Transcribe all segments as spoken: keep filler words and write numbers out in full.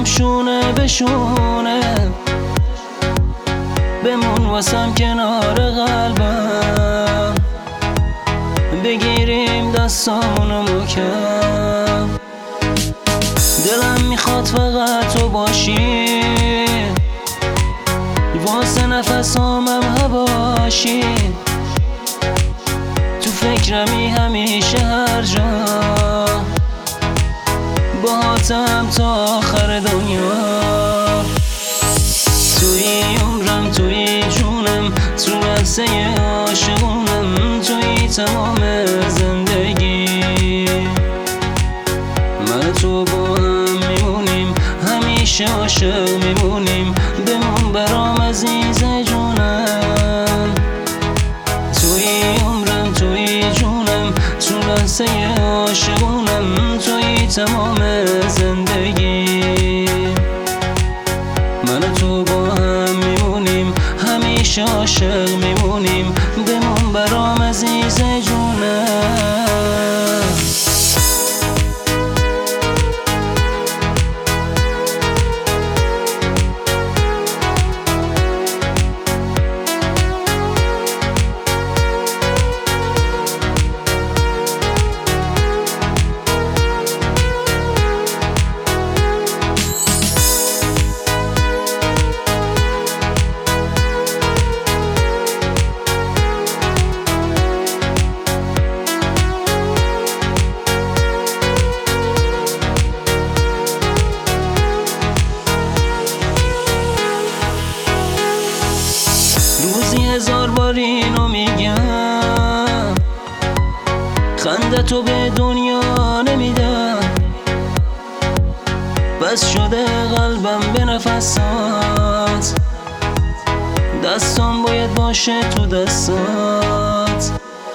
شونه به شونه، بمون واسم کنار قلبم، بگیریم دستامونو محکم. دلم میخواد فقط تو باشی، واسه نفسامم هواشی، تو فکرمی همیشه هر جا، باهاتم تا آخر دنیا. توی عمرم، توی جونم، تو لحظه عاشقونم، توی تمام زندگی. من تو با هم میمونیم، همیشه عاشق میمونیم، بمون برام عزیز جونم. توی عمرم، توی جونم، تو لحظه عاشقونم، توی تمام زندگی. من تو با هم میمونیم، همیشه عاشق میمونیم، بمون برام عزیز جونم. روزی هزار بار اینو میگم، خنده تو به دنیا نمیدم، بس شده قلبم به نفسات، دستم باید باشه تو دستات.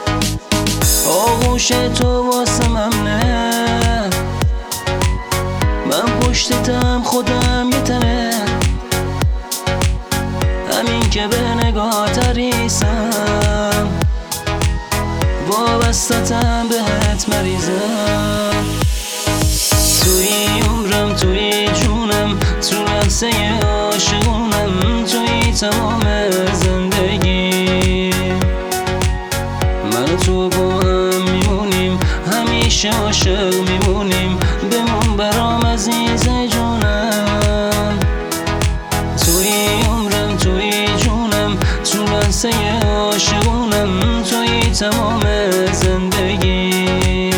آغوش تو واسه ممنه، من پشتتم خودم یه تنه، همین که به نگاه تریسم، وابستتم بهت مریضم. توی عمرم، توی جونم، تو لحظه عاشقونم، توی تمام زندگی. من تو با هم میمونیم، همیشه عاشق میمونیم، بمون برام عزیز جونم. توی عمرم، توی جونم، تو لحظه عاشقونم، توی تمام زندگی.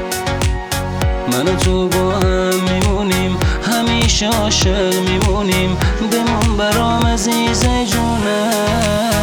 من تو با هم میمونیم، همیشه عاشق میمونیم، بمون برام عزیز جونم.